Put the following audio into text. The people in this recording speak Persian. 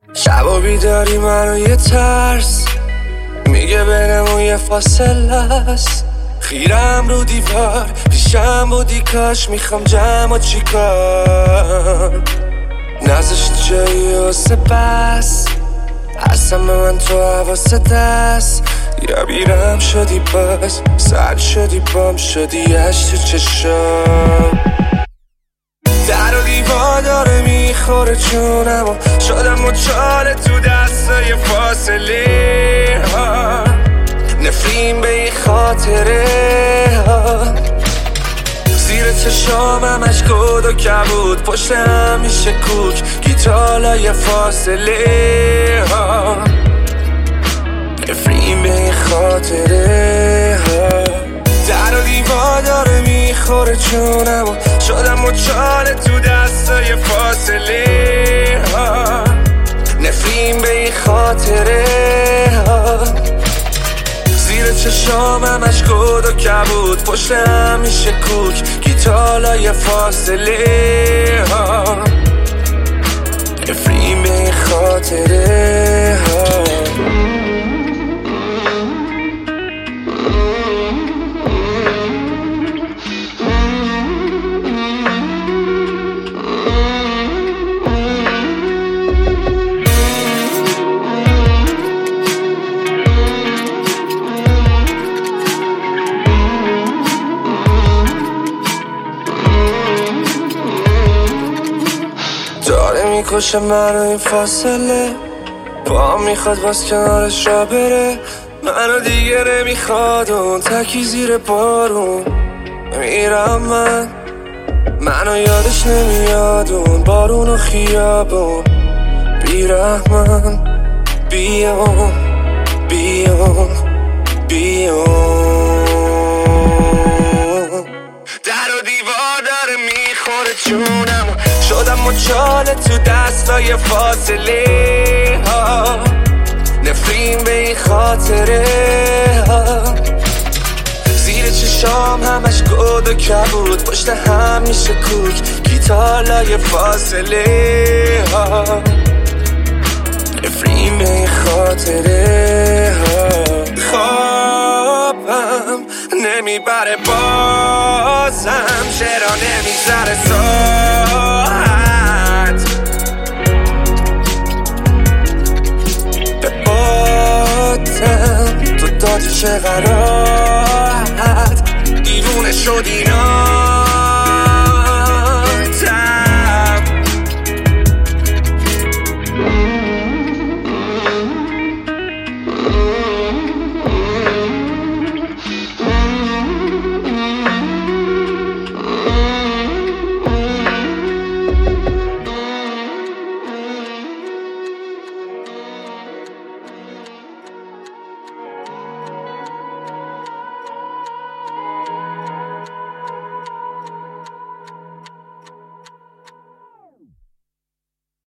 شبا بیداری منو یه ترس میگه بینمون یه فاصله است. خیرم رو دیوار پیشم بودی کاش میخوام جمع چیکار نزشت جایی واسه بس هستم به من تو حواست دست یا بیرم شدی باز سر شدی بام شدی اش تو چشم در و دیوار داره میخوره جونم و شدم مچاله تو دستای فاصله ها نفرین به این خاطره ها زیر چشام همش گود و کبود پشت هم میشه کوک گیتالای فاصله ها نفرین به این خاطره ها در و دیوار داره میخوره جونم و شدم مچاله تو دستای فاصله ها نفرین به این خاطره ها زیر چشام همش گود و کبود پشت هم میشه کوک گیتالای فاصله ها نفرین به این خاطره ها داره میکشه منو این فاصله پا میخواد باز کنارش را بره منو دیگه نمیخواد اون تکی زیر بارون میرم منو یادش نمیاد اون بارون و خیابون بیرحمن بیام در و دیوار داره میخوره جونم شدم مچاله تو دستای فاصله ها نفرین به این خاطره ها زیر چشام همش گود و کبود پشت هم میشه کوک گیتالای فاصله ها نفرین به این خاطره ها خوابم نمیبره بازم چرا نمیذاره ساعت به باتم تو دادی چه غراحت دیوونه شدی